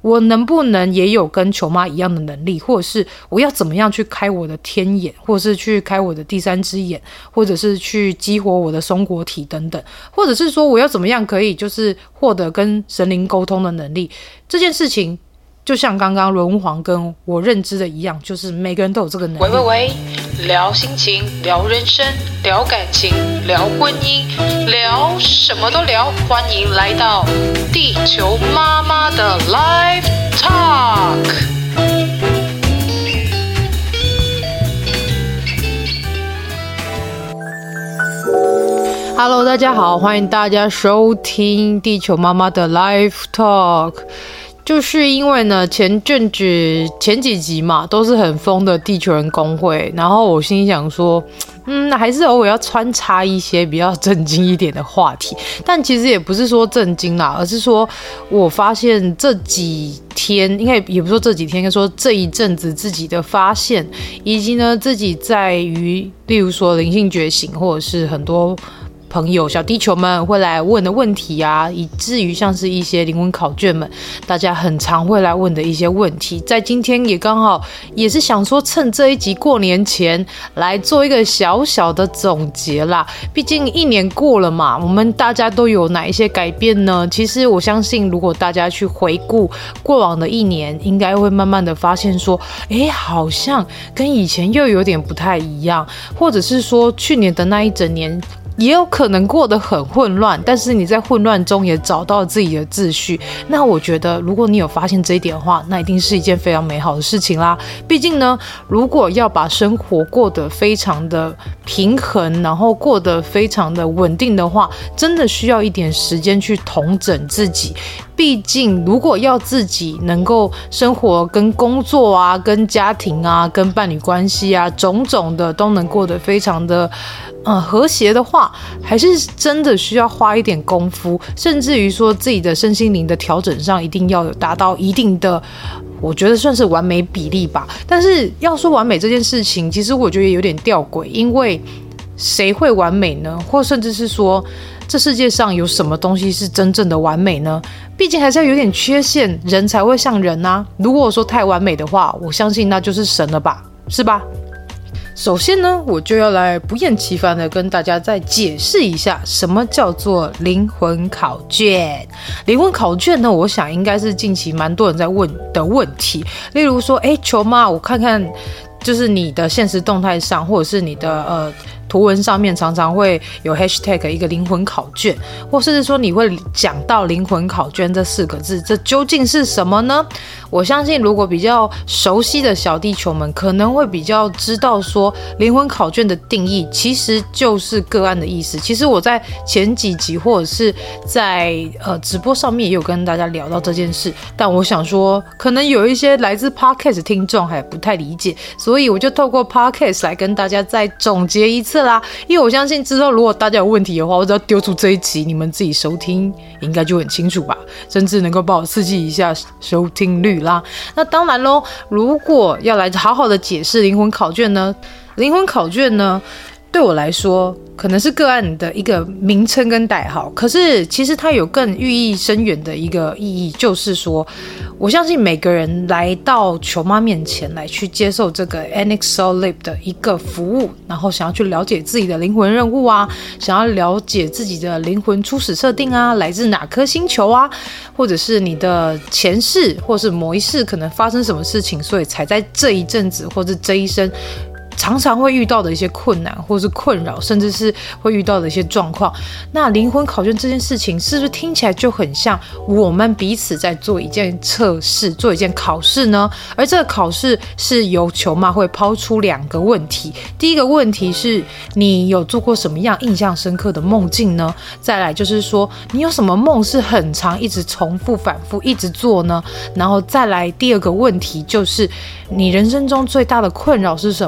我能不能也有跟球妈一样的能力，或者是我要怎么样去开我的天眼，或者是去开我的第三只眼，或者是去激活我的松果体等等，或者是说我要怎么样可以就是获得跟神灵沟通的能力。这件事情就像刚刚伦皇跟我认知的一样，就是每个人都有这个能力。 喂，聊心情，聊人生，聊感情，聊婚姻，聊什么都聊。欢迎来到地球妈妈的 Live Talk。 Hello， 大家好，欢迎大家收听地球妈妈的 Live Talk。就是因为呢，前几集嘛，都是很疯的地球人公会，然后我心里想说，还是偶尔要穿插一些比较震惊一点的话题。但其实也不是说震惊啦，而是说我发现这几天，应该也不是说这几天，应该说这一阵子自己的发现，以及呢自己在于，例如说灵性觉醒，或者是很多朋友小地球们会来问的问题啊，以至于像是一些灵魂考卷们大家很常会来问的一些问题，在今天也刚好也是想说趁这一集过年前来做一个小小的总结啦。毕竟一年过了嘛，我们大家都有哪一些改变呢？其实我相信如果大家去回顾过往的一年，应该会慢慢的发现说，好像跟以前又有点不太一样，或者是说去年的那一整年也有可能过得很混乱，但是你在混乱中也找到自己的秩序。那我觉得如果你有发现这一点的话，那一定是一件非常美好的事情啦。毕竟呢，如果要把生活过得非常的平衡，然后过得非常的稳定的话，真的需要一点时间去统整自己。毕竟如果要自己能够生活跟工作啊，跟家庭啊，跟伴侣关系啊，种种的都能过得非常的和谐的话，还是真的需要花一点功夫，甚至于说自己的身心灵的调整上一定要有达到一定的，我觉得算是完美比例吧。但是要说完美这件事情，其实我觉得有点吊诡，因为谁会完美呢？或甚至是说这世界上有什么东西是真正的完美呢？毕竟还是要有点缺陷，人才会像人啊。如果说太完美的话，我相信那就是神了吧，是吧？首先呢，我就要来不厌其烦的跟大家再解释一下什么叫做灵魂考卷。灵魂考卷呢，我想应该是近期蛮多人在问的问题。例如说，球妈，我看看就是你的现实动态上，或者是你的图文上面常常会有 hashtag 一个灵魂考卷，或甚至说你会讲到灵魂考卷这4个字，这究竟是什么呢？我相信如果比较熟悉的小地球们可能会比较知道说，灵魂考卷的定义其实就是个案的意思。其实我在前几集或者是在直播上面也有跟大家聊到这件事，但我想说可能有一些来自 Podcast 听众还不太理解，所以我就透过 Podcast 来跟大家再总结一次啦。因为我相信之后如果大家有问题的话，我只要丢出这一集，你们自己收听应该就很清楚吧，甚至能够帮我刺激一下收听率啦。那当然咯，如果要来好好的解释灵魂考卷呢，对我来说可能是个案的一个名称跟代号，可是其实它有更寓意深远的一个意义，就是说我相信每个人来到球妈面前来去接受这个 Annex Soul Lab 的一个服务，然后想要去了解自己的灵魂任务啊，想要了解自己的灵魂初始设定啊，来自哪颗星球啊，或者是你的前世或是某一世可能发生什么事情，所以才在这一阵子或者这一生常常会遇到的一些困难或是困扰，甚至是会遇到的一些状况。那灵魂考卷这件事情是不是听起来就很像我们彼此在做一件测试，做一件考试呢？而这个考试是由球妈会抛出2个问题。第一个问题是你有做过什么样印象深刻的梦境呢？再来就是说你有什么梦是很常一直重复反复一直做呢？然后再来第2个问题就是你人生中最大的困扰是什么，或者说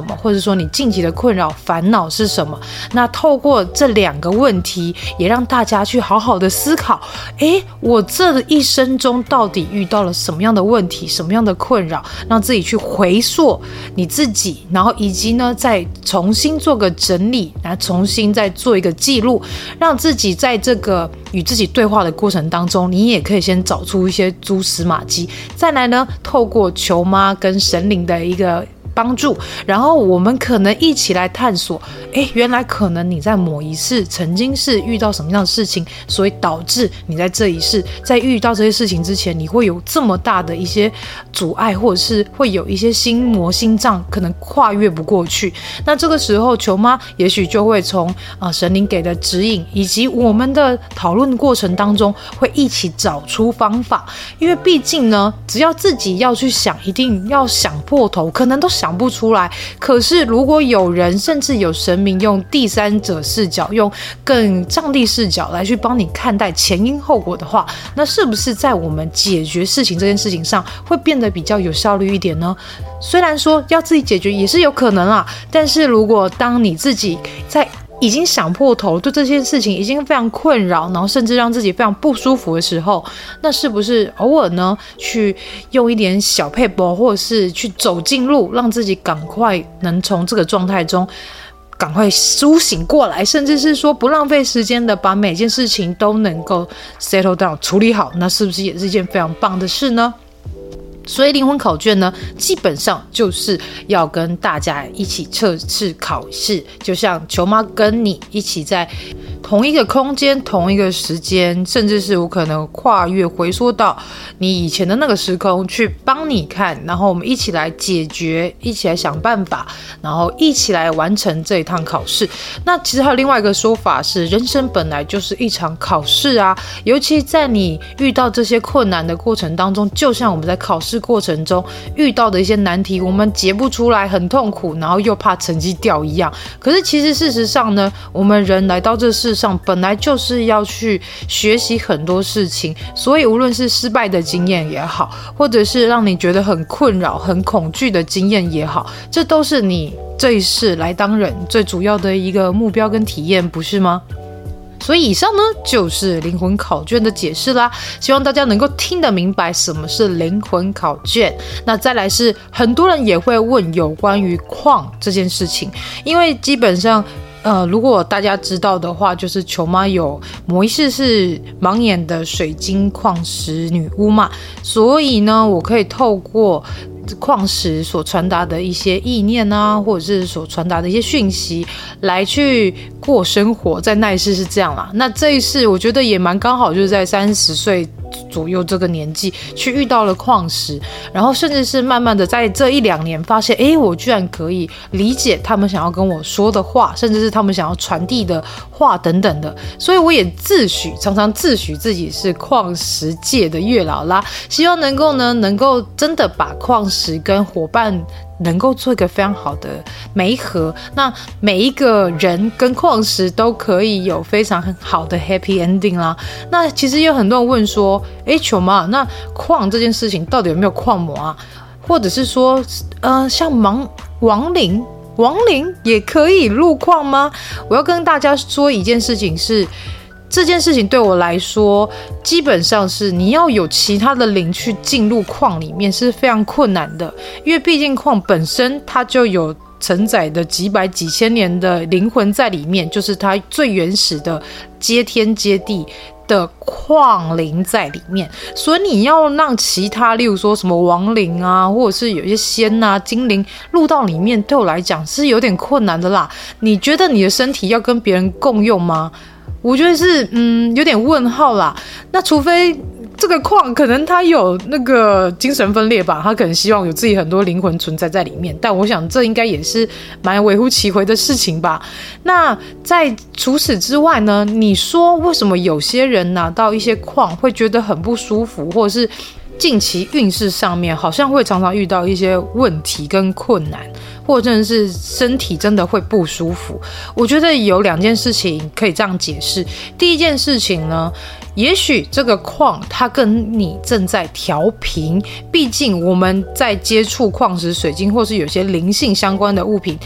说你近期的困扰烦恼是什么。那透过这2个问题，也让大家去好好的思考，我这一生中到底遇到了什么样的问题，什么样的困扰，让自己去回溯你自己，然后以及呢再重新做个整理，然后重新再做一个记录，让自己在这个与自己对话的过程当中，你也可以先找出一些蛛丝马迹，再来呢透过球妈跟神灵的一个帮助，然后我们可能一起来探索，原来可能你在某一世曾经是遇到什么样的事情，所以导致你在这一世在遇到这些事情之前，你会有这么大的一些阻碍，或者是会有一些心魔心障可能跨越不过去。那这个时候球妈也许就会从神灵给的指引以及我们的讨论过程当中，会一起找出方法。因为毕竟呢，只要自己要去想，一定要想破头，可能都想不出来。可是如果有人甚至有神明用第三者视角，用更上帝视角来去帮你看待前因后果的话，那是不是在我们解决事情这件事情上会变得比较有效率一点呢？虽然说要自己解决也是有可能啦，但是如果当你自己在已经想破头，对这件事情已经非常困扰，然后甚至让自己非常不舒服的时候，那是不是偶尔呢去用一点小撇步，或者是去走近路，让自己赶快能从这个状态中赶快苏醒过来，甚至是说不浪费时间的把每件事情都能够 settle down 处理好，那是不是也是一件非常棒的事呢？所以灵魂考卷呢，基本上就是要跟大家一起测试考试，就像球妈跟你一起在同一个空间、同一个时间，甚至是我可能跨越回溯到你以前的那个时空去帮你看，然后我们一起来解决，一起来想办法，然后一起来完成这一趟考试。那其实还有另外一个说法是，人生本来就是一场考试啊，尤其在你遇到这些困难的过程当中，就像我们在考试过程中遇到的一些难题，我们解不出来，很痛苦，然后又怕成绩掉一样。可是其实事实上呢，我们人来到这世上本来就是要去学习很多事情，所以无论是失败的经验也好，或者是让你觉得很困扰、很恐惧的经验也好，这都是你这一世来当人最主要的一个目标跟体验，不是吗？所以以上呢就是灵魂考卷的解释啦，希望大家能够听得明白什么是灵魂考卷。那再来是很多人也会问有关于矿这件事情，因为基本上如果大家知道的话，就是球妈有某一世是盲眼的水晶矿石女巫嘛，所以呢我可以透过矿石所传达的一些意念啊，或者是所传达的一些讯息来去过生活，在那一世是这样啦。那这一世我觉得也蛮刚好，就是在30岁左右这个年纪去遇到了矿石，然后甚至是慢慢的在这1-2年发现，我居然可以理解他们想要跟我说的话，甚至是他们想要传递的话等等的。所以我也常常自诩自己是矿石界的月老啦，希望能够真的把矿石跟伙伴能够做一个非常好的媒合，那每一个人跟矿石都可以有非常好的 happy ending 啦。那其实有很多人问说，球妈，那矿这件事情到底有没有矿魔啊？或者是说像亡灵也可以入矿吗？我要跟大家说一件事情是，这件事情对我来说，基本上是你要有其他的灵去进入矿里面是非常困难的，因为毕竟矿本身它就有承载的几百几千年的灵魂在里面，就是它最原始的接天接地的矿灵在里面，所以你要让其他例如说什么亡灵啊，或者是有一些仙啊精灵入到里面，对我来讲是有点困难的啦。你觉得你的身体要跟别人共用吗？我觉得是有点问号啦。那除非这个矿可能它有那个精神分裂吧，它可能希望有自己很多灵魂存在在里面，但我想这应该也是蛮微乎其微的事情吧。那在除此之外呢，你说为什么有些人拿到一些矿会觉得很不舒服，或者是近期运势上面好像会常常遇到一些问题跟困难，或者是身体真的会不舒服？我觉得有2件事情可以这样解释。第一件事情呢，也许这个矿它跟你正在调频，毕竟我们在接触矿石水晶或是有些灵性相关的物品，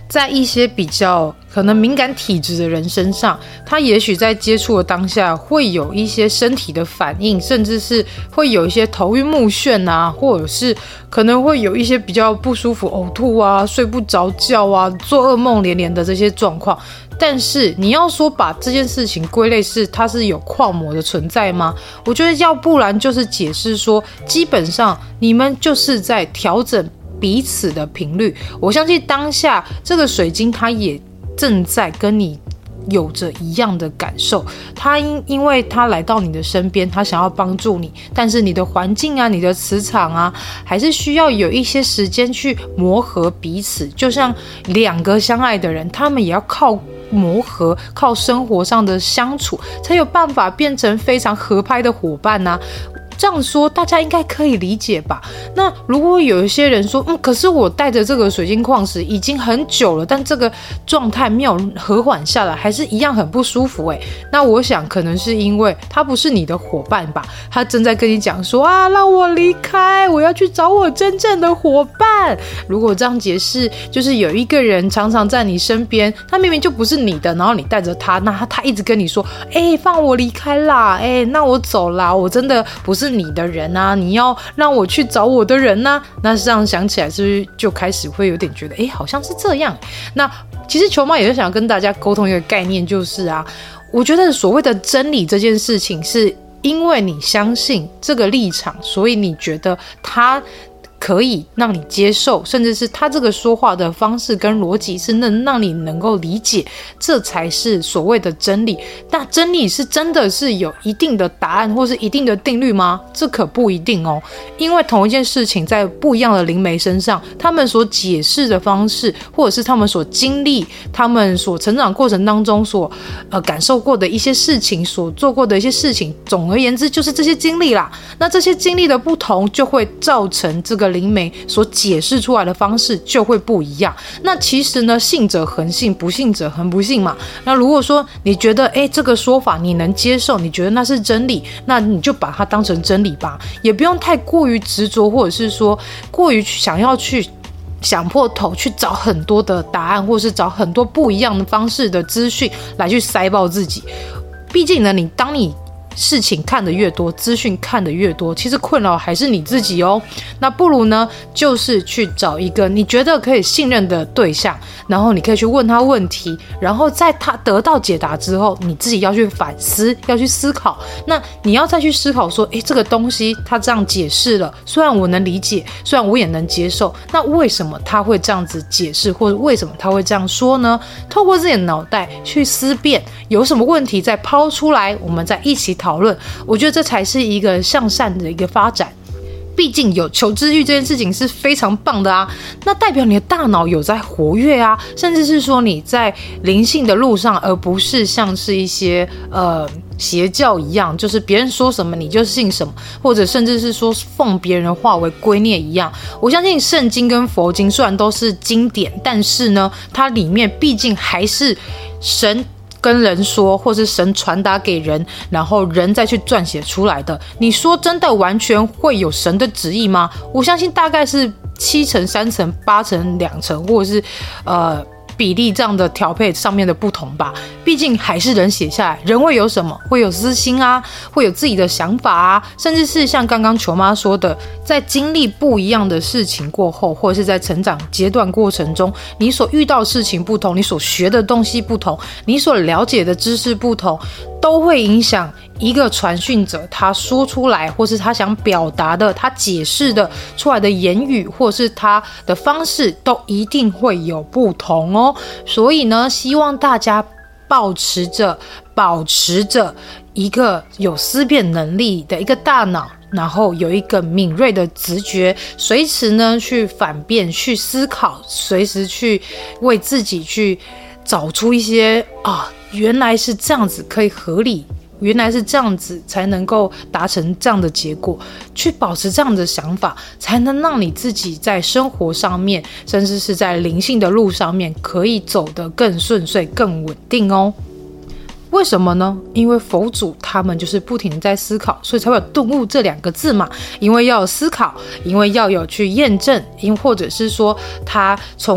在一些比较可能敏感体质的人身上，他也许在接触的当下会有一些身体的反应，甚至是会有一些头晕目眩啊，或者是可能会有一些比较不舒服、呕吐啊、睡不着觉啊、做噩梦连连的这些状况。但是你要说把这件事情归类是它是有矿魔的存在吗？我觉得要不然就是解释说，基本上你们就是在调整彼此的频率。我相信当下这个水晶它也正在跟你有着一样的感受，他因为他来到你的身边，他想要帮助你，但是你的环境啊，你的磁场啊，还是需要有一些时间去磨合彼此。就像两个相爱的人，他们也要靠磨合，靠生活上的相处，才有办法变成非常合拍的伙伴啊。这样说大家应该可以理解吧？那如果有一些人说，可是我带着这个水晶矿石已经很久了，但这个状态没有和缓下来，还是一样很不舒服那我想可能是因为他不是你的伙伴吧，他正在跟你讲说啊，让我离开，我要去找我真正的伙伴。如果这样解释，就是有一个人常常在你身边，他明明就不是你的，然后你带着他，那他一直跟你说，放我离开啦，那我走啦，我真的不是你的人啊，你要让我去找我的人啊。那这样想起来是不是就开始会有点觉得好像是这样。那其实球妈也是想要跟大家沟通一个概念，就是我觉得所谓的真理这件事情，是因为你相信这个立场，所以你觉得它可以让你接受，甚至是他这个说话的方式跟逻辑是能让你能够理解，这才是所谓的真理。那真理是真的是有一定的答案或是一定的定律吗？这可不一定因为同一件事情在不一样的灵媒身上，他们所解释的方式，或者是他们所经历，他们所成长过程当中所感受过的一些事情，所做过的一些事情，总而言之就是这些经历啦。那这些经历的不同，就会造成这个灵媒所解释出来的方式就会不一样。那其实呢，信者恒信，不信者恒不信嘛。那如果说你觉得这个说法你能接受，你觉得那是真理，那你就把它当成真理吧，也不用太过于执着，或者是说过于想要去想破头去找很多的答案，或是找很多不一样的方式的资讯来去塞爆自己。毕竟呢，当你事情看得越多，资讯看得越多，其实困扰还是你自己那不如呢，就是去找一个你觉得可以信任的对象，然后你可以去问他问题，然后在他得到解答之后，你自己要去反思，要去思考。那你要再去思考说，这个东西他这样解释了，虽然我能理解，虽然我也能接受，那为什么他会这样子解释，或者为什么他会这样说呢？透过自己的脑袋去思辨，有什么问题再抛出来，我们再一起讨论。我觉得这才是一个向善的一个发展。毕竟有求知欲这件事情是非常棒的那代表你的大脑有在活跃甚至是说你在灵性的路上，而不是像是一些邪教一样，就是别人说什么你就信什么，或者甚至是说奉别人的话为圭臬一样。我相信圣经跟佛经虽然都是经典，但是呢，它里面毕竟还是神跟人说，或是神传达给人，然后人再去撰写出来的。你说真的完全会有神的旨意吗？我相信大概是7成、3成、8成、2成，或者是比例这样的调配上面的不同吧。毕竟还是人写下来，人会有什么？会有私心会有自己的想法甚至是像刚刚球妈说的，在经历不一样的事情过后，或者是在成长阶段过程中，你所遇到的事情不同，你所学的东西不同，你所了解的知识不同，都会影响一个传讯者他说出来，或是他想表达的，他解释的出来的言语，或是他的方式，都一定会有不同所以呢，希望大家保持着一个有思辨能力的一个大脑，然后有一个敏锐的直觉，随时呢去反辩，去思考，随时去为自己去找出一些原来是这样子可以合理，原来是这样子才能够达成这样的结果，去保持这样的想法，才能让你自己在生活上面，甚至是在灵性的路上面，可以走得更顺遂、更稳定为什么呢？因为佛祖他们就是不停在思考，所以才会有顿悟这2个字嘛。因为要有思考，因为要有去验证，或者是说他从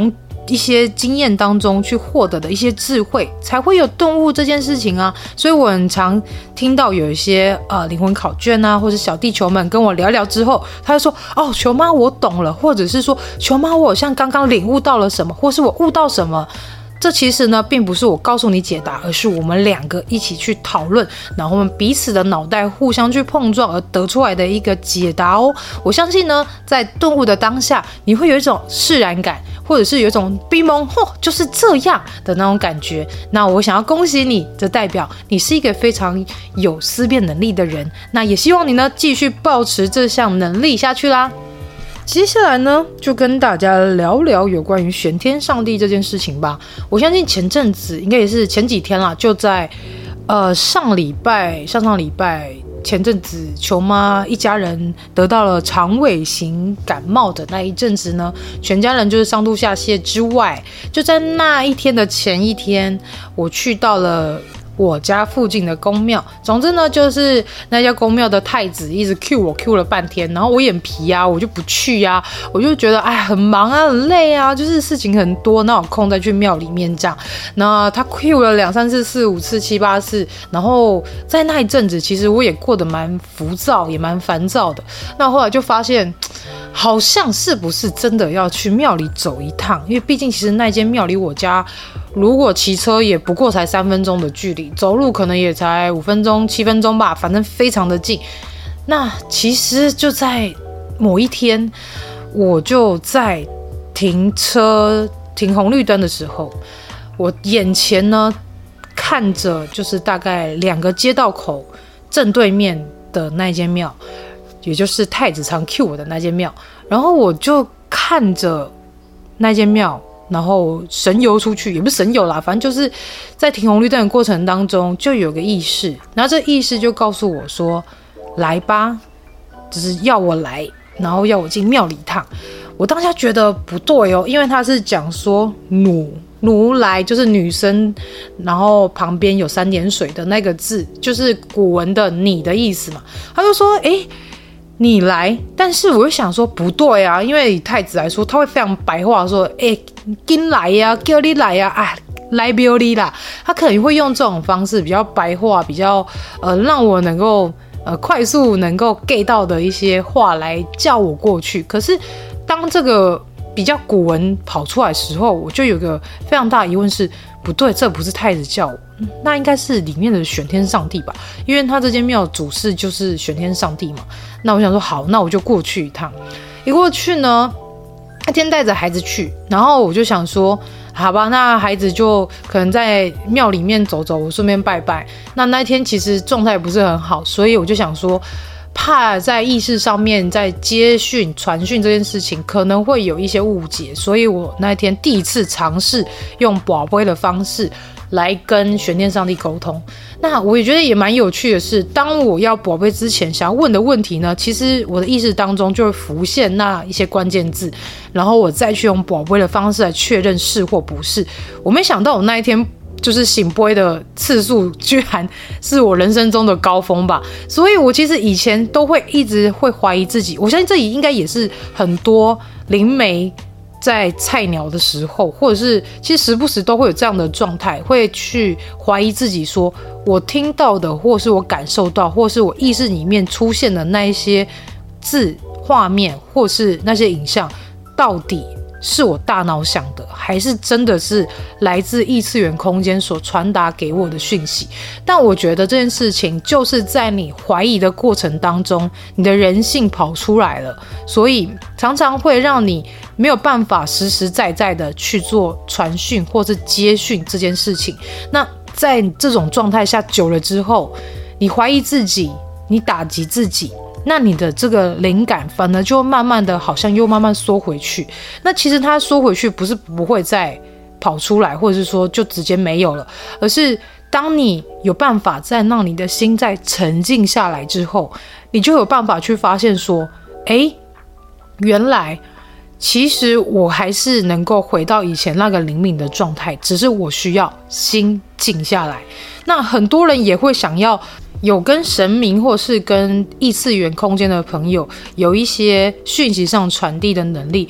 一些经验当中去获得的一些智慧，才会有顿悟这件事情啊。所以我很常听到有一些灵魂考卷啊，或者小地球们跟我聊聊之后，他就说哦，球妈我懂了，或者是说球妈我好像刚刚领悟到了什么，或是我悟到什么。这其实呢，并不是我告诉你解答，而是我们两个一起去讨论，然后我们彼此的脑袋互相去碰撞而得出来的一个解答哦。我相信呢，在顿悟的当下，你会有一种释然感，或者是有一种逼蒙就是这样的那种感觉。那我想要恭喜你，这代表你是一个非常有思辨能力的人。那也希望你呢，继续抱持这项能力下去啦。接下来呢，就跟大家聊聊有关于玄天上帝这件事情吧。我相信前阵子应该也是前几天啦，就在上上礼拜前阵子，球妈一家人得到了肠胃型感冒的那一阵子呢，全家人就是上吐下泻之外，就在那一天的前一天，我去到了我家附近的宫庙。总之呢，就是那家宫庙的太子一直 Q 我 Q 了半天，然后我眼皮啊，我就不去啊，我就觉得很忙啊，很累啊，就是事情很多，那有空再去庙里面这样。那他 Q 了2、3次、4、5次、7、8次，然后在那一阵子，其实我也过得蛮浮躁，也蛮烦躁的。那后来就发现，好像是不是真的要去庙里走一趟？因为毕竟其实那间庙离我家，如果骑车也不过才3分钟的距离，走路可能也才5分钟、7分钟吧，反正非常的近。那其实就在某一天，我就在停红绿灯的时候，我眼前呢看着就是大概2个街道口正对面的那间庙，也就是太子常 Q 我的那间庙，然后我就看着那间庙，然后神游出去，也不是神游啦，反正就是在停红绿灯的过程当中，就有个意识，然后这意识就告诉我说：“来吧，就是要我来，然后要我进庙里一趟。”我当下觉得不对哦，因为他是讲说奴来就是女生，然后旁边有3点水的那个字，就是古文的你的意思嘛。他就说：“你来。”但是我就想说不对啊，因为以太子来说，他会非常白话说：“跟来呀，叫你来呀，来不你啦。”他可能会用这种方式比较白话，比较让我能够快速能够 get 到的一些话来叫我过去。可是当这个比较古文跑出来的时候，我就有个非常大的疑问是：不对，这不是太子叫我，那应该是里面的玄天上帝吧？因为他这间庙主事就是玄天上帝嘛。那我想说好，那我就过去一趟。一过去呢，那天带着孩子去，然后我就想说，好吧，那孩子就可能在庙里面走走，我顺便拜拜。那一天其实状态不是很好，所以我就想说，怕在意识上面在接讯传讯这件事情可能会有一些误解，所以我那一天第一次尝试用筊杯的方式来跟玄天上帝沟通。那我也觉得也蛮有趣的是，当我要筊杯之前想要问的问题呢，其实我的意识当中就会浮现那一些关键字，然后我再去用筊杯的方式来确认是或不是。我没想到我那一天就是醒杯的次数居然是我人生中的高峰吧，所以我其实以前都会一直会怀疑自己，我相信这里应该也是很多灵媒在菜鸟的时候，或者是其实时不时都会有这样的状态，会去怀疑自己说，我听到的或是我感受到或是我意识里面出现的那一些字画面或是那些影像，到底是我大脑想的，还是真的是来自异次元空间所传达给我的讯息？但我觉得这件事情就是在你怀疑的过程当中，你的人性跑出来了，所以常常会让你没有办法实实在在的去做传讯或是接讯这件事情。那在这种状态下久了之后，你怀疑自己，你打击自己，那你的这个灵感反而就慢慢的好像又慢慢缩回去。那其实它缩回去不是不会再跑出来，或者是说就直接没有了，而是当你有办法再让你的心再沉静下来之后，你就有办法去发现说，原来其实我还是能够回到以前那个灵敏的状态，只是我需要心静下来。那很多人也会想要有跟神明或是跟异次元空间的朋友有一些讯息上传递的能力，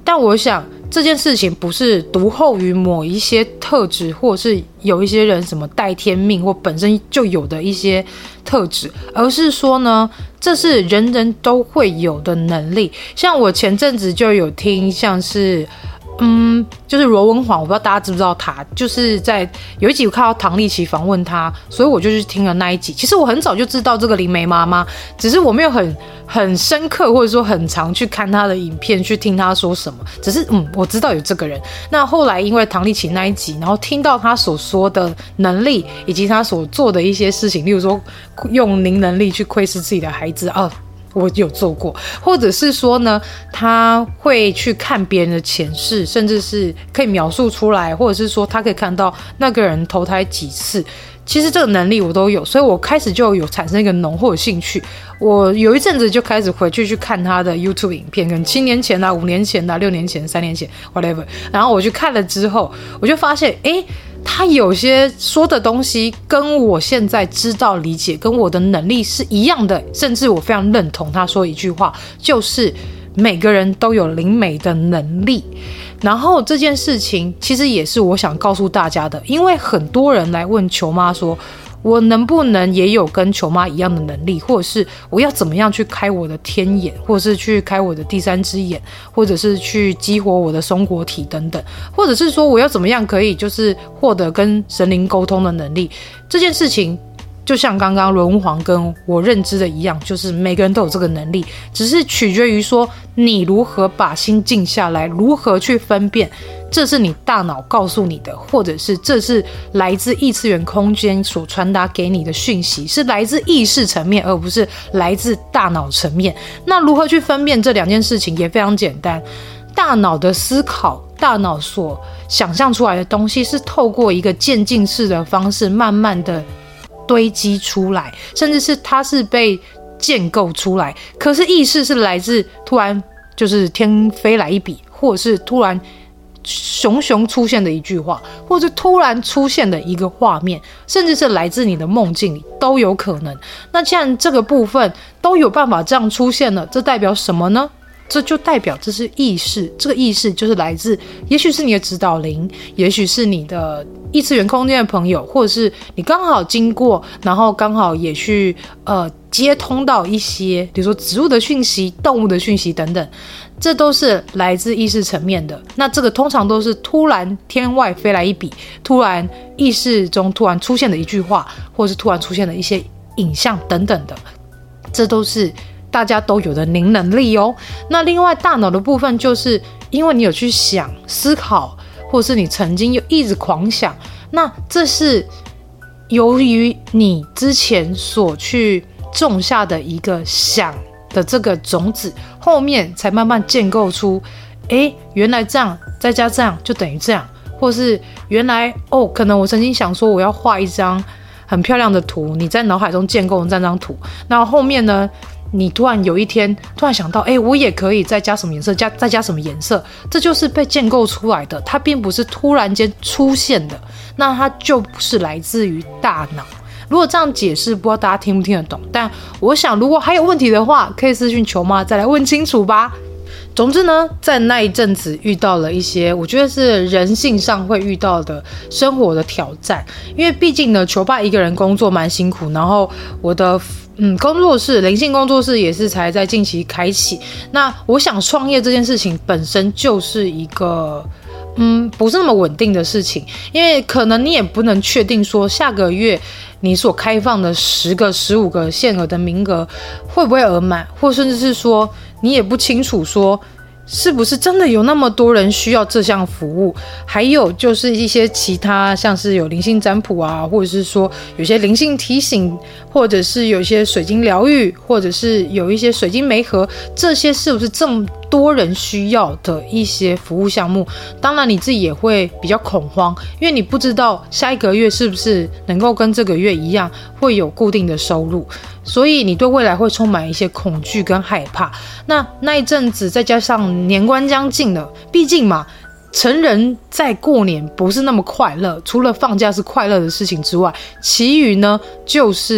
但我想这件事情不是独厚于某一些特质，或者是有一些人什么带天命或本身就有的一些特质，而是说呢，这是人人都会有的能力。像我前阵子就有听，像是就是罗文煌，我不知道大家知不知道他，就是在有一集我看到唐立淇访问他，所以我就去听了那一集。其实我很早就知道这个灵媒妈妈，只是我没有很深刻或者说很常去看他的影片，去听他说什么，只是我知道有这个人。那后来因为唐立淇那一集，然后听到他所说的能力以及他所做的一些事情，例如说用灵能力去窥视自己的孩子我有做过，或者是说呢，他会去看别人的前世，甚至是可以描述出来，或者是说他可以看到那个人投胎几次。其实这个能力我都有，所以我开始就有产生一个浓厚的兴趣。我有一阵子就开始回去看他的 YouTube 影片，可能7年前5年前6年前3年前 whatever， 然后我去看了之后，我就发现他有些说的东西跟我现在知道理解跟我的能力是一样的，甚至我非常认同他说一句话，就是每个人都有灵媒的能力。然后这件事情其实也是我想告诉大家的，因为很多人来问球妈说，我能不能也有跟球妈一样的能力，或者是我要怎么样去开我的天眼，或者是去开我的第三只眼，或者是去激活我的松果体等等，或者是说我要怎么样可以就是获得跟神灵沟通的能力。这件事情就像刚刚罗文煌跟我认知的一样，就是每个人都有这个能力，只是取决于说你如何把心静下来，如何去分辨这是你大脑告诉你的，或者是这是来自异次元空间所传达给你的讯息，是来自意识层面，而不是来自大脑层面。那如何去分辨这两件事情也非常简单，大脑的思考，大脑所想象出来的东西是透过一个渐进式的方式慢慢的堆积出来，甚至是它是被建构出来。可是意识是来自突然就是天飞来一笔，或者是突然熊熊出现的一句话，或者突然出现的一个画面，甚至是来自你的梦境里都有可能。那既然这个部分都有办法这样出现了，这代表什么呢？这就代表这是意识，这个意识就是来自也许是你的指导灵，也许是你的异次元空间的朋友，或者是你刚好经过，然后刚好也去接通到一些比如说植物的讯息、动物的讯息等等，这都是来自意识层面的。那这个通常都是突然天外飞来一笔，突然意识中突然出现的一句话，或者是突然出现的一些影像等等的，这都是大家都有的灵能力哦。那另外大脑的部分，就是因为你有去想、思考，或是你曾经有一直狂想，那这是由于你之前所去种下的一个想的这个种子，后面才慢慢建构出原来这样再加这样就等于这样，或是原来可能我曾经想说我要画一张很漂亮的图，你在脑海中建构这张图，那后面呢你突然有一天突然想到我也可以再加什么颜色，再加什么颜色，这就是被建构出来的，它并不是突然间出现的，那它就是来自于大脑。如果这样解释，不知道大家听不听得懂，但我想如果还有问题的话，可以私讯球妈再来问清楚吧。总之呢，在那一阵子遇到了一些我觉得是人性上会遇到的生活的挑战，因为毕竟呢球爸一个人工作蛮辛苦，然后我的工作室灵性工作室也是才在近期开启。那我想创业这件事情本身就是一个不是那么稳定的事情，因为可能你也不能确定说下个月你所开放的10个、15个限额的名额会不会额满，或甚至是说你也不清楚说是不是真的有那么多人需要这项服务。还有就是一些其他像是有灵性占卜啊，或者是说有些灵性提醒，或者是有一些水晶疗愈，或者是有一些水晶媒合，这些是不是这么多人需要的一些服务项目。当然你自己也会比较恐慌，因为你不知道下一个月是不是能够跟这个月一样会有固定的收入，所以你对未来会充满一些恐惧跟害怕。那一阵子再加上年关将近了，毕竟嘛成人在过年不是那么快乐，除了放假是快乐的事情之外，其余呢就是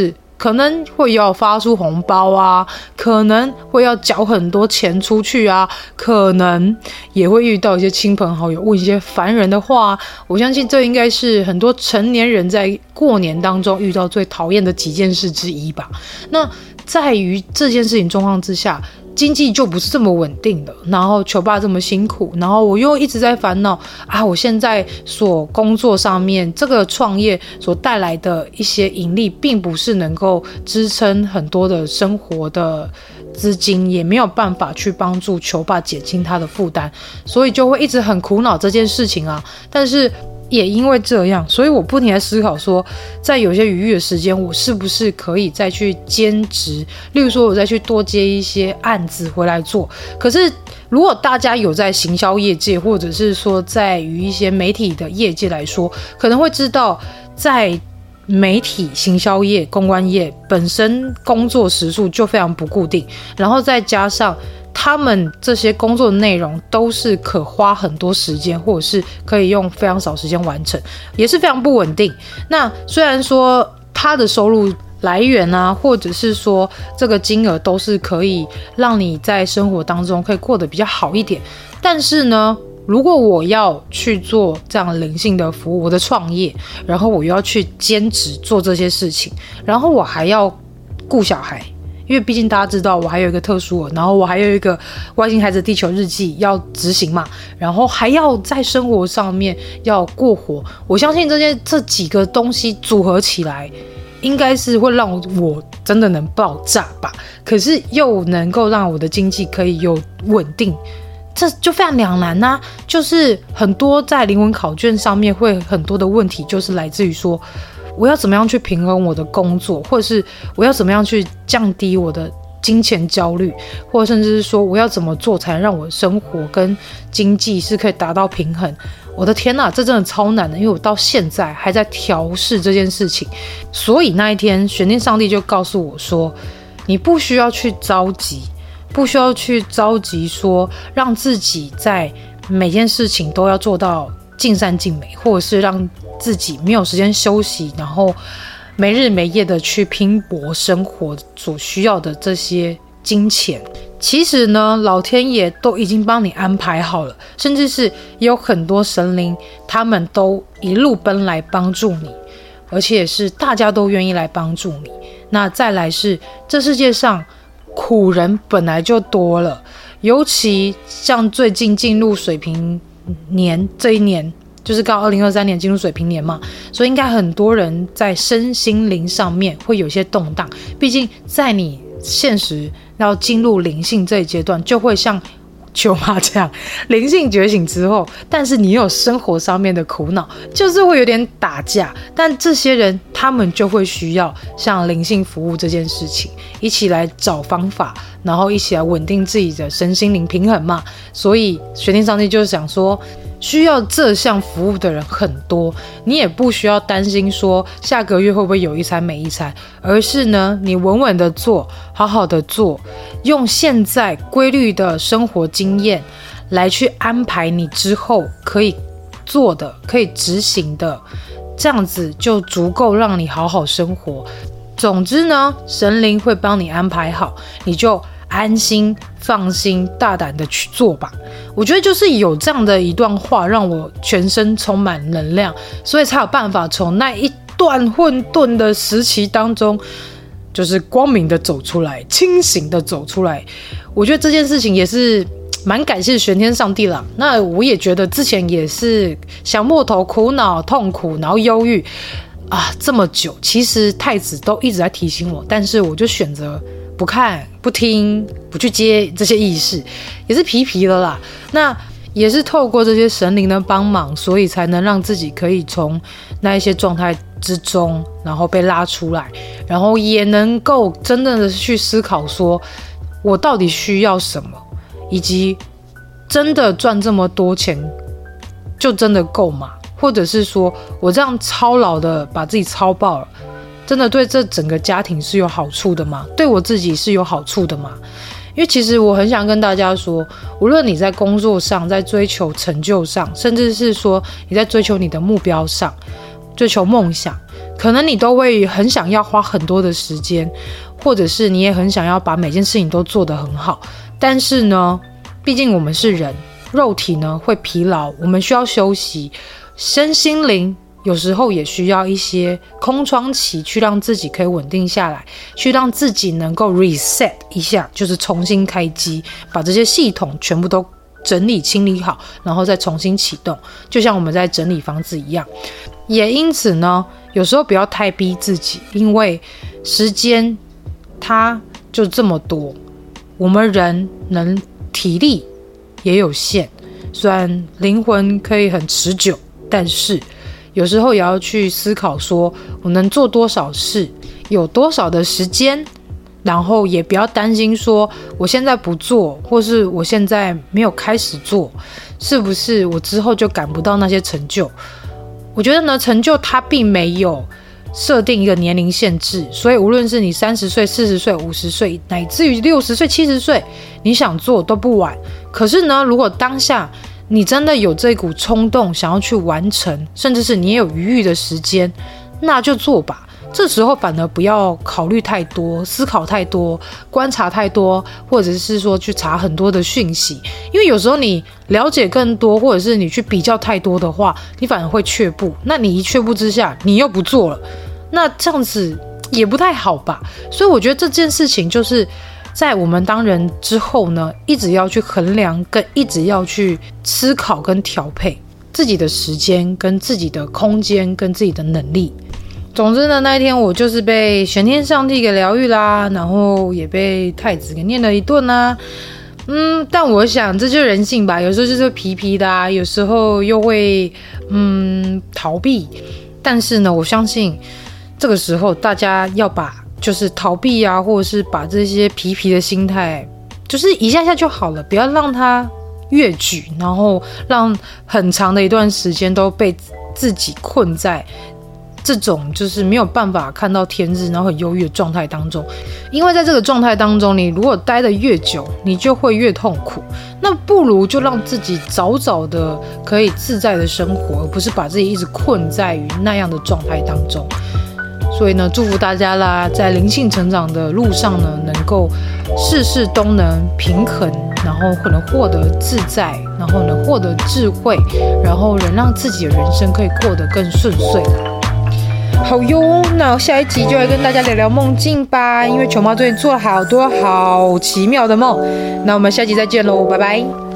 可能会要发出红包啊，可能会要缴很多钱出去啊，可能也会遇到一些亲朋好友问一些烦人的话。我相信这应该是很多成年人在过年当中遇到最讨厌的几件事之一吧。那在于这件事情状况之下，经济就不是这么稳定的，然后球爸这么辛苦，然后我又一直在烦恼啊，我现在所工作上面这个创业所带来的一些盈利，并不是能够支撑很多的生活的资金，也没有办法去帮助球爸减轻他的负担，所以就会一直很苦恼这件事情啊。但是也因为这样，所以我不停在思考说，在有些余裕的时间，我是不是可以再去兼职，例如说我再去多接一些案子回来做。可是如果大家有在行销业界，或者是说在于一些媒体的业界来说，可能会知道在媒体行销业公关业本身工作时数就非常不固定，然后再加上他们这些工作的内容都是可花很多时间，或者是可以用非常少时间完成，也是非常不稳定。那虽然说他的收入来源啊，或者是说这个金额都是可以让你在生活当中可以过得比较好一点，但是呢，如果我要去做这样灵性的服务，我的创业，然后我又要去兼职做这些事情，然后我还要顾小孩，因为毕竟大家知道我还有一个特殊儿，然后我还有一个外星孩子地球日记要执行嘛，然后还要在生活上面要过活。我相信这几个东西组合起来，应该是会让我真的能爆炸吧，可是又能够让我的经济可以有稳定，这就非常两难啊。就是很多在灵魂考卷上面会很多的问题，就是来自于说我要怎么样去平衡我的工作，或者是我要怎么样去降低我的金钱焦虑，或者甚至是说我要怎么做才能让我的生活跟经济是可以达到平衡。我的天哪，这真的超难的，因为我到现在还在调试这件事情。所以那一天玄天上帝就告诉我说，你不需要去着急，不需要去着急说让自己在每件事情都要做到尽善尽美，或者是让自己没有时间休息，然后没日没夜的去拼搏生活所需要的这些金钱。其实呢，老天爷都已经帮你安排好了，甚至是也有很多神灵，他们都一路奔来帮助你，而且是大家都愿意来帮助你。那再来是这世界上苦人本来就多了，尤其像最近进入水瓶年这一年，就是刚好2023年进入水瓶年嘛，所以应该很多人在身心灵上面会有些动荡。毕竟在你现实要进入灵性这一阶段，就会像球妈这样灵性觉醒之后，但是你有生活上面的苦恼，就是会有点打架。但这些人他们就会需要像灵性服务这件事情，一起来找方法，然后一起来稳定自己的身心灵平衡嘛。所以玄天上帝就是想说，需要这项服务的人很多，你也不需要担心说下个月会不会有一餐没一餐，而是呢，你稳稳的做，好好的做，用现在规律的生活经验来去安排你之后可以做的、可以执行的，这样子就足够让你好好生活。总之呢，神灵会帮你安排好，你就安心放心大胆的去做吧。我觉得就是有这样的一段话让我全身充满能量，所以才有办法从那一段混沌的时期当中，就是光明的走出来，清醒的走出来。我觉得这件事情也是蛮感谢玄天上帝啦。那我也觉得之前也是想破头、苦恼、痛苦，然后忧郁啊，这么久，其实太子都一直在提醒我，但是我就选择不看、不听、不去接这些意识，也是皮了啦。那也是透过这些神灵的帮忙，所以才能让自己可以从那一些状态之中，然后被拉出来，然后也能够真正的去思考说，我到底需要什么，以及真的赚这么多钱就真的够吗？或者是说我这样操劳的把自己操爆了，真的对这整个家庭是有好处的吗？对我自己是有好处的吗？因为其实我很想跟大家说，无论你在工作上，在追求成就上，甚至是说你在追求你的目标上，追求梦想， 可能你都会很想要花很多的时间，或者是你也很想要把每件事情都做得很好，但是呢，毕竟我们是人，肉体呢会疲劳，我们需要休息，身心灵有时候也需要一些空窗期，去让自己可以稳定下来，去让自己能够 reset 一下，就是重新开机，把这些系统全部都整理清理好，然后再重新启动，就像我们在整理房子一样。也因此呢，有时候不要太逼自己，因为时间它就这么多，我们人体力也有限，虽然灵魂可以很持久，但是有时候也要去思考说，我能做多少事，有多少的时间，然后也不要担心说我现在不做，或是我现在没有开始做，是不是我之后就赶不到那些成就。我觉得呢，成就它并没有设定一个年龄限制，所以无论是你30岁、40岁、50岁，乃至于60岁、70岁，你想做都不晚。可是呢，如果当下你真的有这股冲动想要去完成，甚至是你也有余裕的时间，那就做吧。这时候反而不要考虑太多，思考太多，观察太多，或者是说去查很多的讯息，因为有时候你了解更多，或者是你去比较太多的话，你反而会却步。那你一却步之下，你又不做了，那这样子也不太好吧。所以我觉得这件事情就是在我们当人之后呢，一直要去衡量，跟一直要去思考跟调配自己的时间，跟自己的空间，跟自己的能力。总之呢，那一天我就是被玄天上帝给疗愈啦，然后也被太子给念了一顿啦。但我想这就是人性吧，有时候就是皮皮的啊，有时候又会逃避。但是呢，我相信这个时候大家要把就是逃避啊，或者是把这些皮皮的心态，就是一下下就好了，不要让它越举，然后让很长的一段时间都被自己困在这种就是没有办法看到天日，然后很忧郁的状态当中。因为在这个状态当中，你如果待得越久，你就会越痛苦。那不如就让自己早早的可以自在的生活，而不是把自己一直困在于那样的状态当中。所以呢，祝福大家啦，在灵性成长的路上呢，能够事事都能平衡，然后可能获得自在，然后能获得智慧，然后能让自己的人生可以过得更顺遂。好哟，那下一集就来跟大家聊聊梦境吧，因为球妈最近做了好多好奇妙的梦。那我们下集再见喽，拜拜。